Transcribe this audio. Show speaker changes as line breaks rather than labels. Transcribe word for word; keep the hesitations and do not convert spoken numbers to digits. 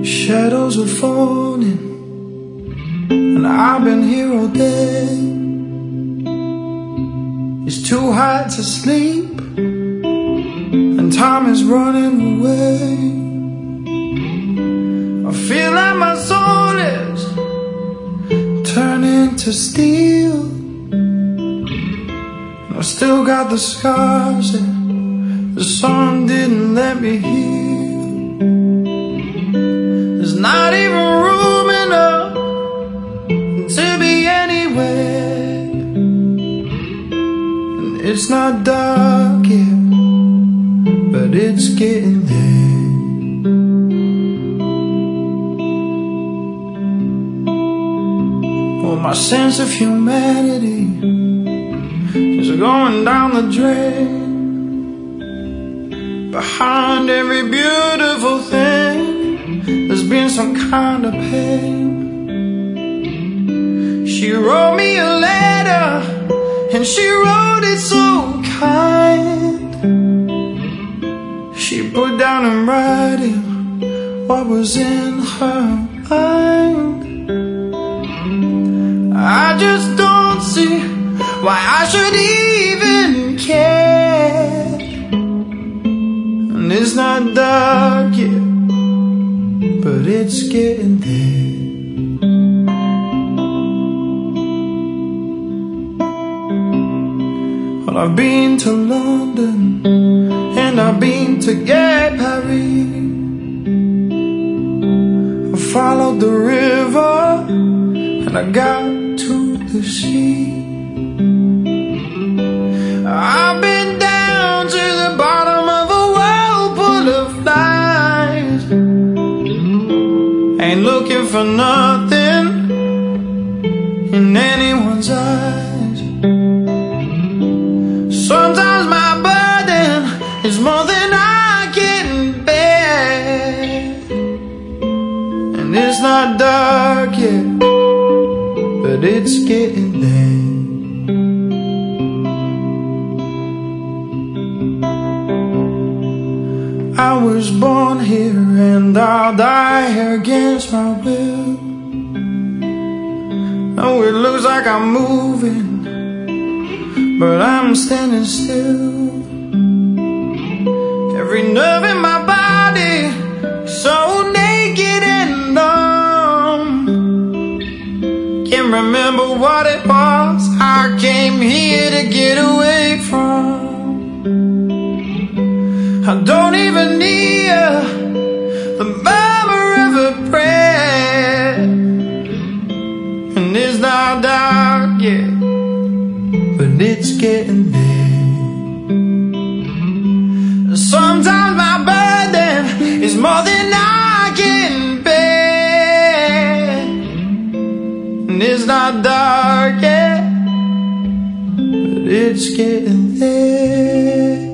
Shadows are falling, and I've been here all day. It's too hard to sleep, and time is running away. I feel like my soul is turning to steel, and I still got the scars that the sun didn't let me heal. There's not even room enough to be anywhere, and it's not dark yet, but it's getting there. Well, my sense of humanity is going down the drain. Behind every beautiful thing, there's been some kind of pain. She wrote me a letter, and she wrote it so kind. She put down in writing what was in her mind. I just don't see why I should even care. And it's not dark yet, but it's getting there. Well, I've been to London, and I've been to Gay Paris. I followed the river, and I got to the sea. I've been down to the bottom of a whirlpool of lies. Ain't looking for nothing in anyone's eyes. Sometimes my burden is more than I can bear, and it's not dark yet, but it's getting there. I was born here, and I'll die here against my will. Oh, it looks like I'm moving, but I'm standing still. Every nerve in my body so naked and numb. Can't remember what it was I came here to get away from. I don't even hear the murmur of a prayer, and it's not dark yet, but it's getting there. Sometimes my burden is more than I can bear, and it's not dark yet, but it's getting there.